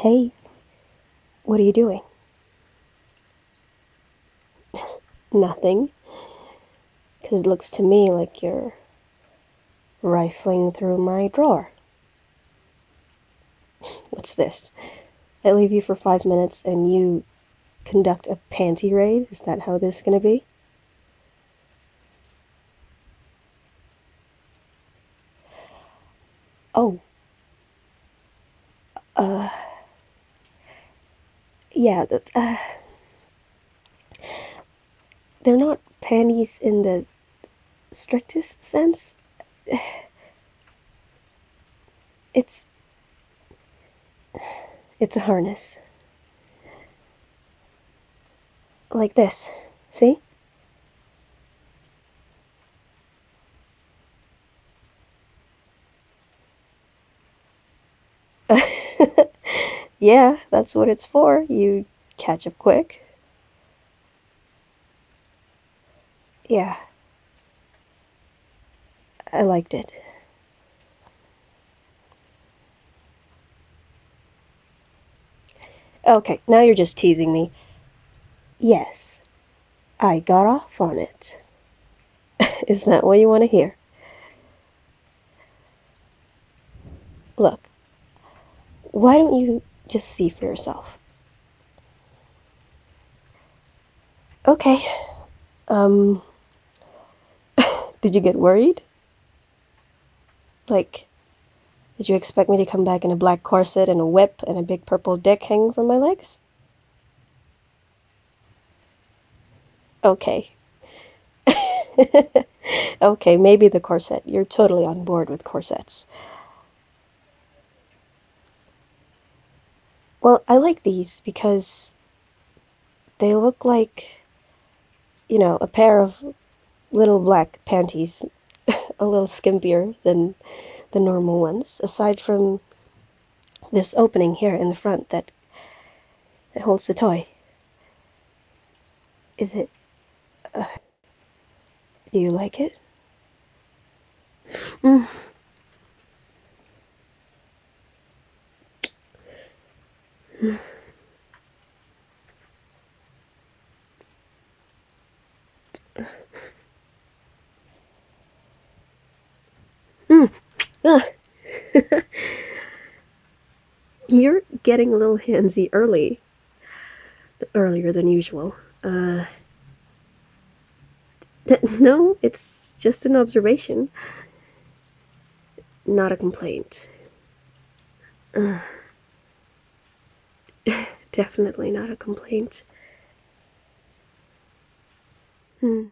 Hey, what are you doing? Nothing, because it looks to me like you're rifling through my drawer. What's this? I leave you for 5 minutes and you conduct a panty raid? Is that how this is gonna be? Oh, uh, yeah, they're not panties in the strictest sense. It's, it's a harness. Like this. See? Yeah, that's what it's for. You catch up quick. Yeah, I liked it. Okay, now you're just teasing me. Yes, I got off on it. Is that what you want to hear? Look, why don't you just see for yourself? Okay, um, did you get worried? Like, did you expect me to come back in a black corset and a whip and a big purple dick hanging from my legs? Okay. Okay, maybe the corset. You're totally on board with corsets. Well, I like these because they look like, a pair of little black panties, a little skimpier than the normal ones, aside from this opening here in the front that holds the toy. Is it, do you like it? Mm. Mm. Ah, you're getting a little handsy earlier than usual. Uh, no, it's just an observation, not a complaint. Uh, Definitely not a complaint. Mm.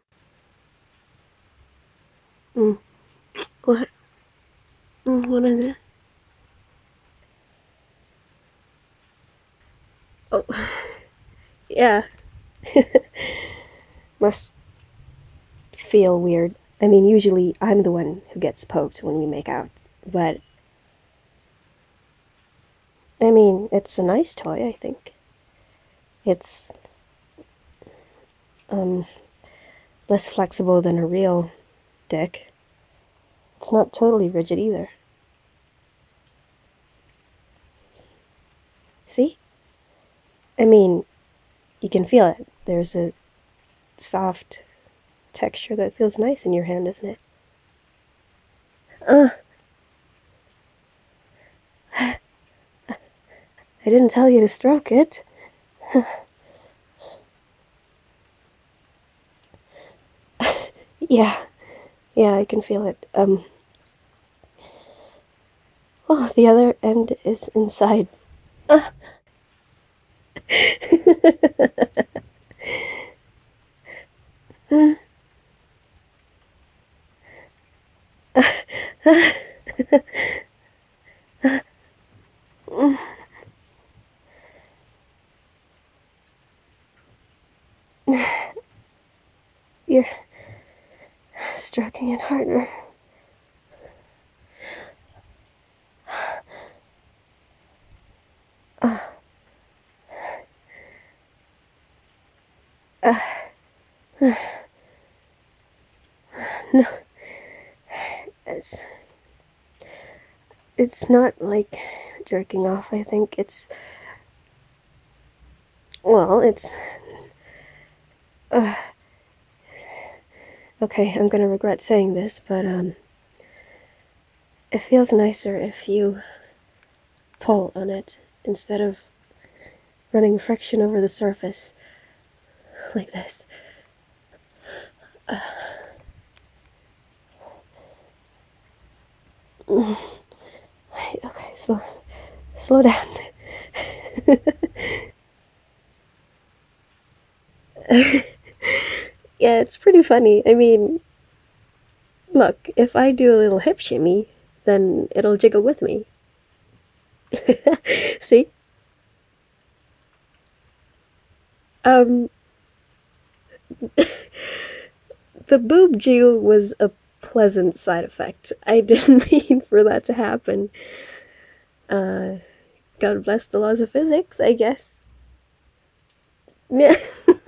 Mm. What? What is it? Oh, yeah. Must feel weird. I mean, usually I'm the one who gets poked when we make out, but I mean, it's a nice toy, I think. It's um less flexible than a real dick. It's not totally rigid either. See? I mean, you can feel it. There's a soft texture that feels nice in your hand, isn't it? Uh, I didn't tell you to stroke it. Yeah, yeah, I can feel it. Well, the other end is inside. Uh. You're stroking it harder. No, it's it's not like jerking off. I think it's Well, it's okay. I'm gonna regret saying this, but it feels nicer if you pull on it instead of running friction over the surface like this. Okay, slow down. Yeah, it's pretty funny. I mean, look, if I do a little hip shimmy, then it'll jiggle with me. See? Um, the boob jiggle was a pleasant side effect. I didn't mean for that to happen. God bless the laws of physics, I guess. Yeah.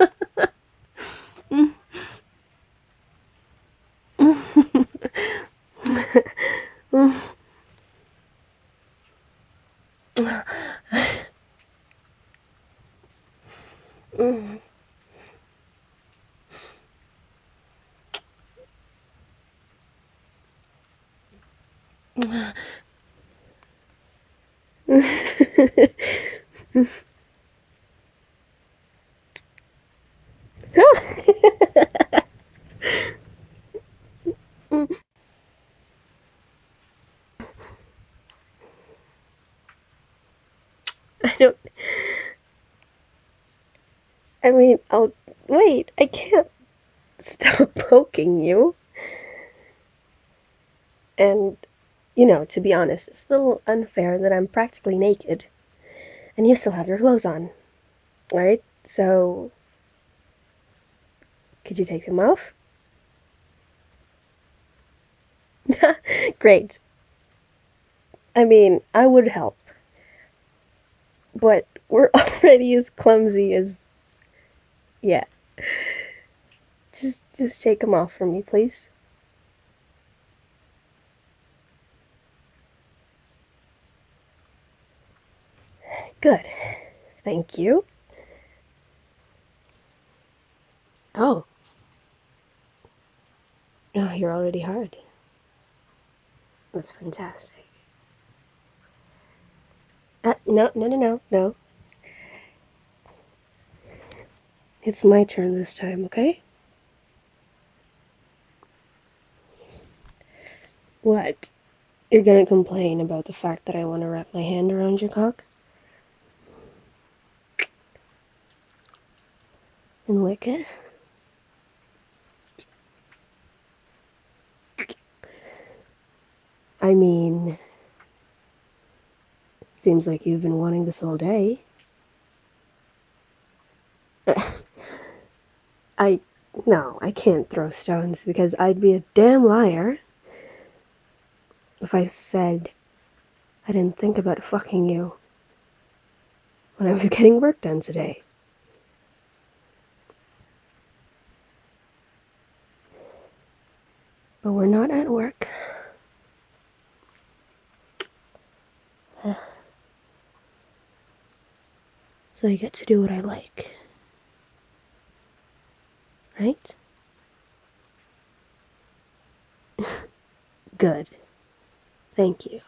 I don't. I mean, I'll. Wait, I can't stop poking you. And, to be honest, it's a little unfair that I'm practically naked and you still have your clothes on, right? So, could you take them off? Great. I mean, I would help, but we're already as clumsy as. Yeah. Just take them off for me, please. Good. Thank you. Oh. Oh, you're already hard. That's fantastic. No, no, no, no, no. It's my turn this time, okay? What? You're gonna complain about the fact that I want to wrap my hand around your cock? And lick it? I mean, seems like you've been wanting this all day. I. No, I can't throw stones because I'd be a damn liar if I said I didn't think about fucking you when I was getting work done today. But we're not at work, so I get to do what I like. Right? Good. Thank you.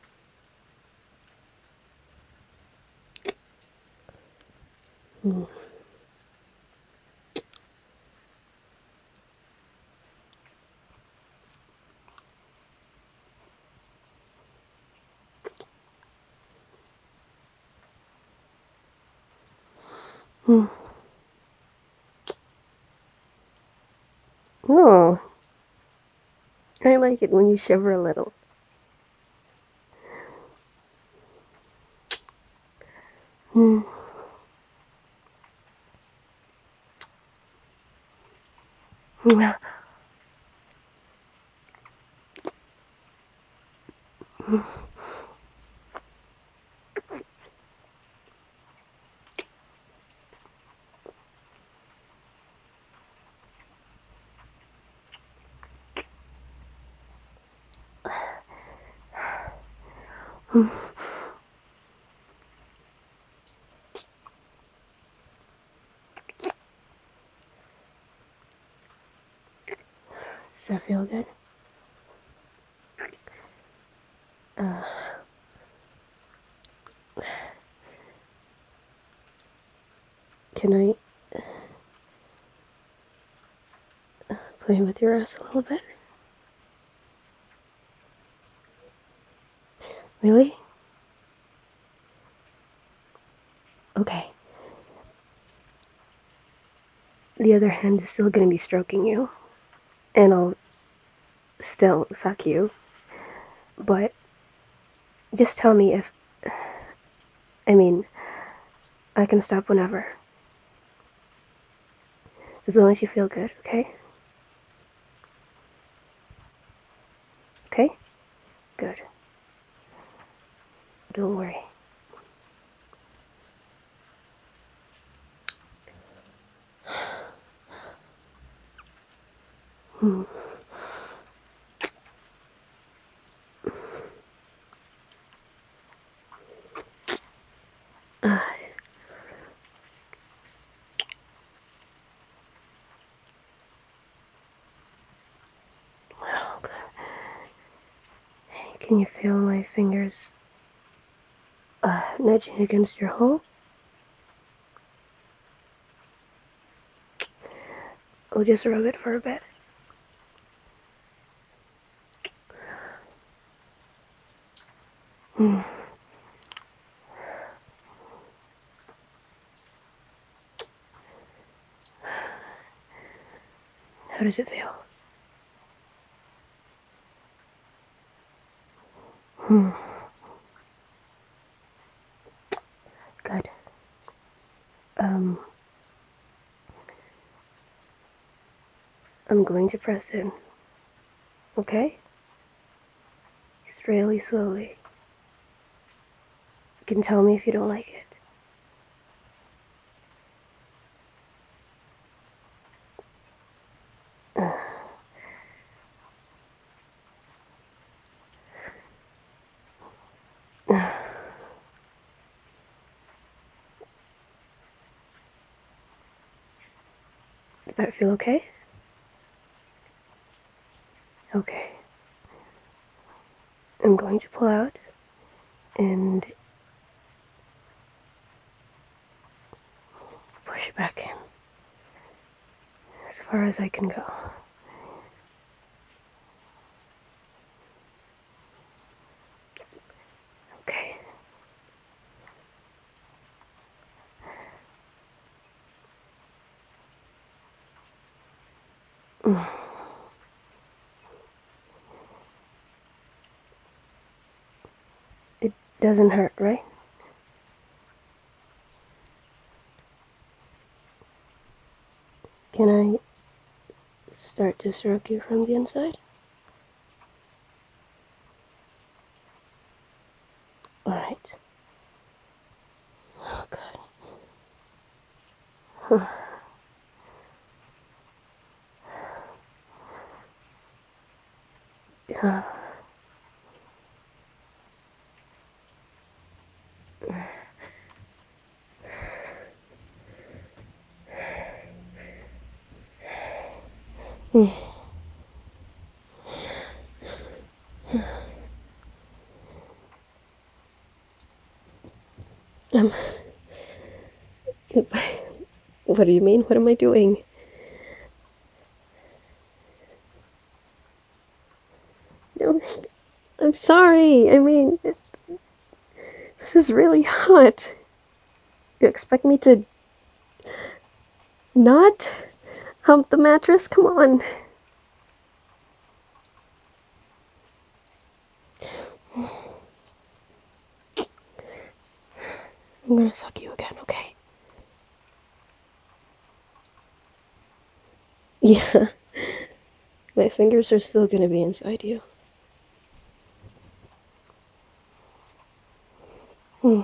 Mm. Mm. Oh, I like it when you shiver a little. Mm. Mm. that feel good? Can I play with your ass a little bit? Really? Okay. The other hand is still gonna be stroking you, and I'll still suck you, but just tell me if. I mean, I can stop whenever. As long as you feel good, okay? Okay? Good. Don't worry. Hmm. Well, good. Hey, can you feel my fingers nudging against your hole? I'll just rub it for a bit. Hmm. How does it feel? Hmm. Good. Um, I'm going to press in. Okay? Just really slowly. You can tell me if you don't like it. Does that feel okay? Okay. I'm going to pull out and push it back in as far as I can go. Okay. It doesn't hurt, right? Can I start to stroke you from the inside? Alright. Oh, good. Yeah. Um, what do you mean? What am I doing? No, I'm sorry. I mean, this is really hot. You expect me to not hump the mattress? Come on. I'm gonna suck you again, okay? Yeah. My fingers are still gonna be inside you. Hmm.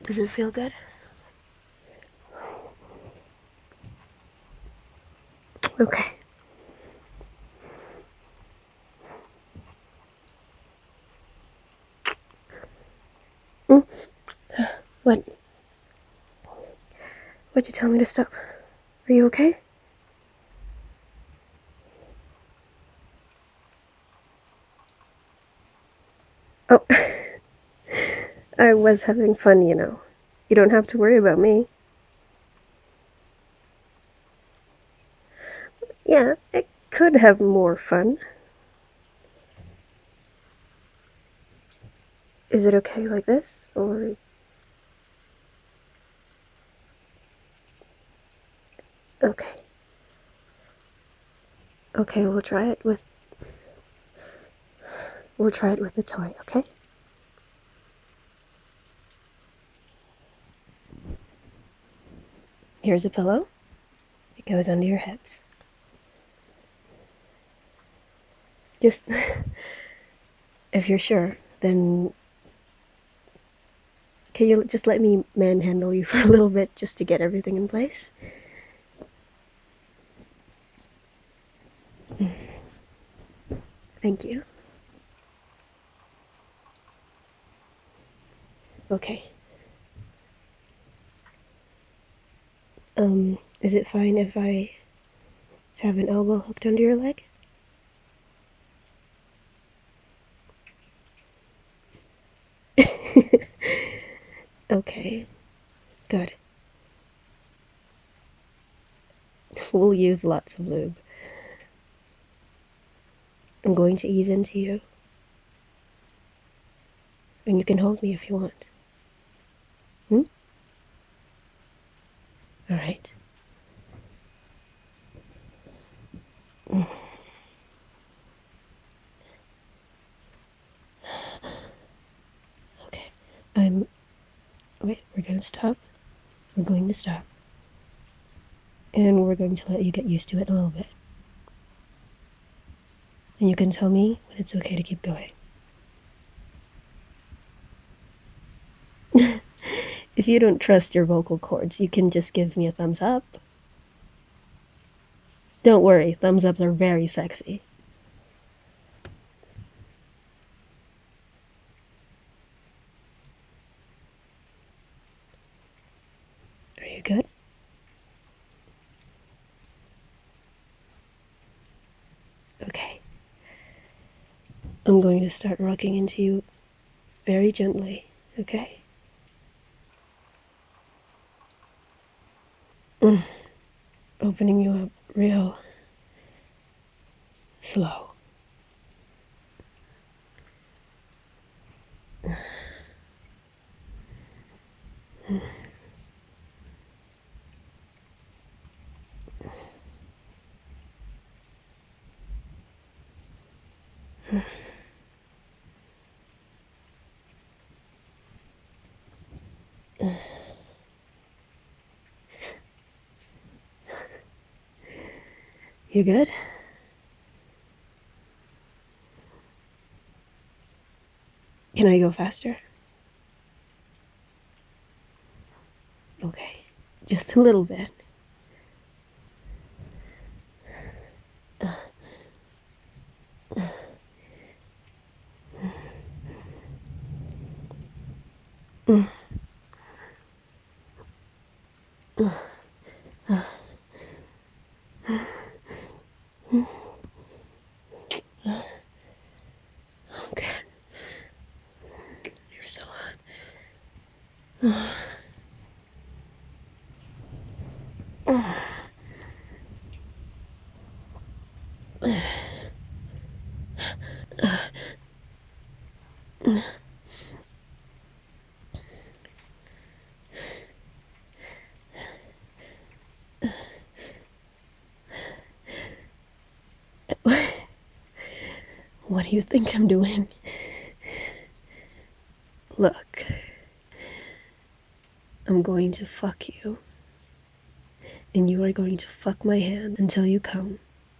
Does it feel good? Okay. Mm. What? Why'd you tell me to stop? Are you okay? Oh, I was having fun, you know. You don't have to worry about me. Yeah, I could have more fun. Is it okay like this? Or. Okay. Okay, we'll try it with. We'll try it with the toy, okay? Here's a pillow. It goes under your hips. Just. If you're sure, then. Can you just let me manhandle you for a little bit just to get everything in place? Thank you. Okay. Is it fine if I have an elbow hooked under your leg? Okay, good. We'll use lots of lube. I'm going to ease into you, and you can hold me if you want. Hmm? Alright. Okay. I'm. Wait, we're gonna stop. We're going to stop. And we're going to let you get used to it a little bit. And you can tell me when it's okay to keep going. If you don't trust your vocal cords, you can just give me a thumbs up. Don't worry, thumbs ups are very sexy. Are you good? Okay. I'm going to start rocking into you very gently, okay? Opening you up real slow. You good? Can I go faster? Okay. Just a little bit. Okay. You're so hot. What do you think I'm doing? Look, I'm going to fuck you, and you are going to fuck my hand until you come.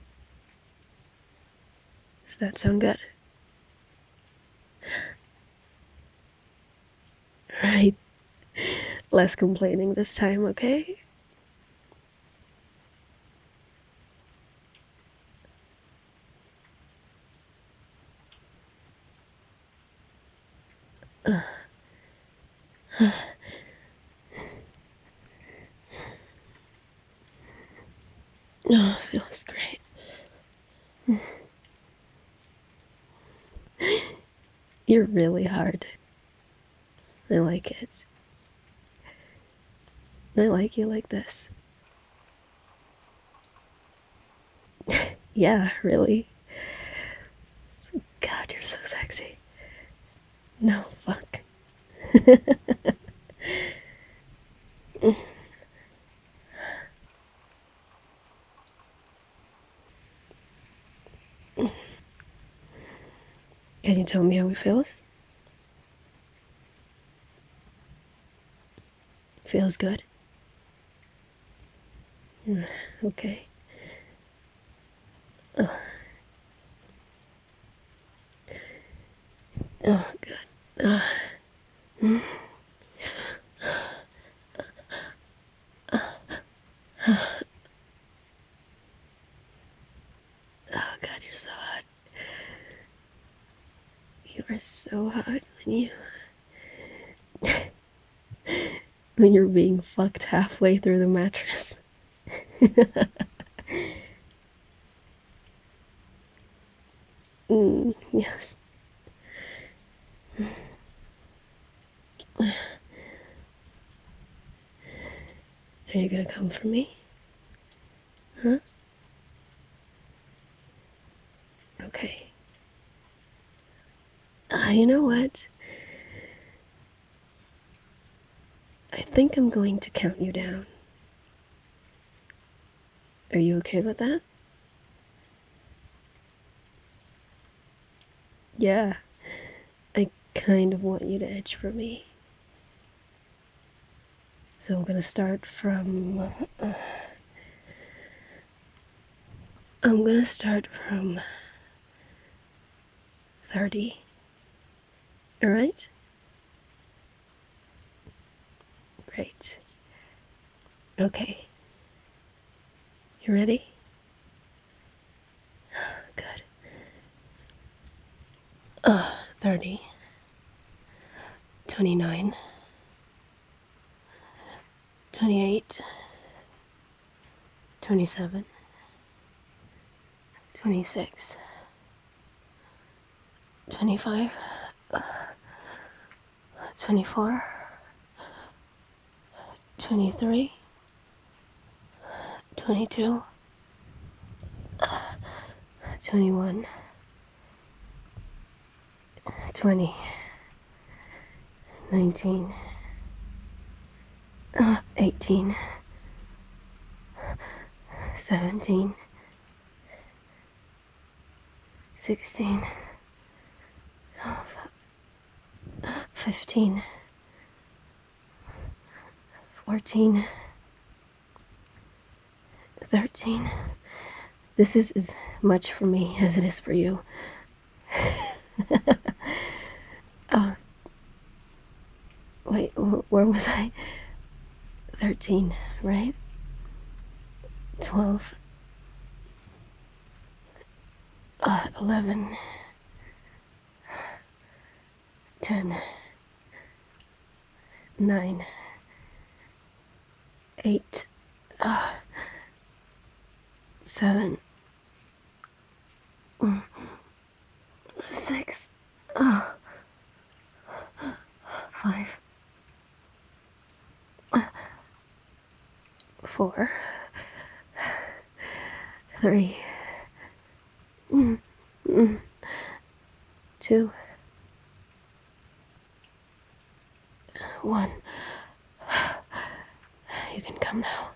Does that sound good? Right. Less complaining this time, okay? Oh, it feels great. You're really hard. I like it. I like you like this. Yeah, really. God, you're so sexy. No, fuck. Can you tell me how it feels? Feels good? Okay. Oh, good. Oh, God, you're so hot. You are so hot when you're being fucked halfway through the mattress. Yes. Are you gonna come for me? Huh? Okay. You know what? I think I'm going to count you down. Are you okay with that? Yeah. I kind of want you to edge for me. So I'm gonna start from. I'm gonna start from 30. Alright? Great. Okay. You ready? Good. 30. 29. 28. 27. 26. 25. 24. 23. 22. 21. 20. 19. 18. 17. 16. 15. 14. 13. This is as much for me as it is for you. Oh, wait, where was I? 13, right? 12. 11. 10. 9. 8. 7. 6. 5. 4. 3. 2. 1. You can come now.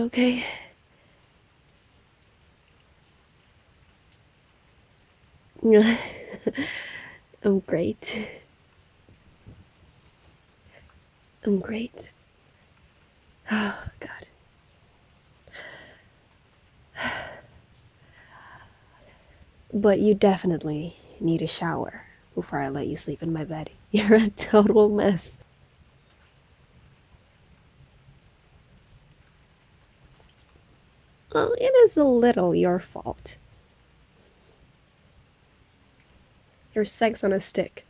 You okay? I'm great. I'm great. Oh, God. But you definitely need a shower before I let you sleep in my bed. You're a total mess. Well, it is a little your fault. Your sex on a stick.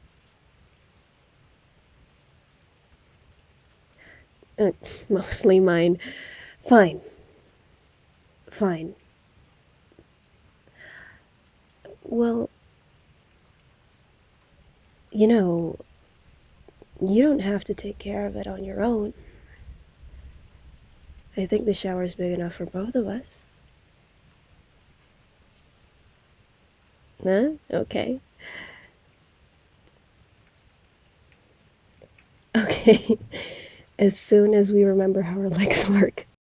Uh, Mostly mine. Fine. Fine. Well, you know, you don't have to take care of it on your own. I think the shower's big enough for both of us. Huh? Okay. Okay. As soon as we remember how our legs work.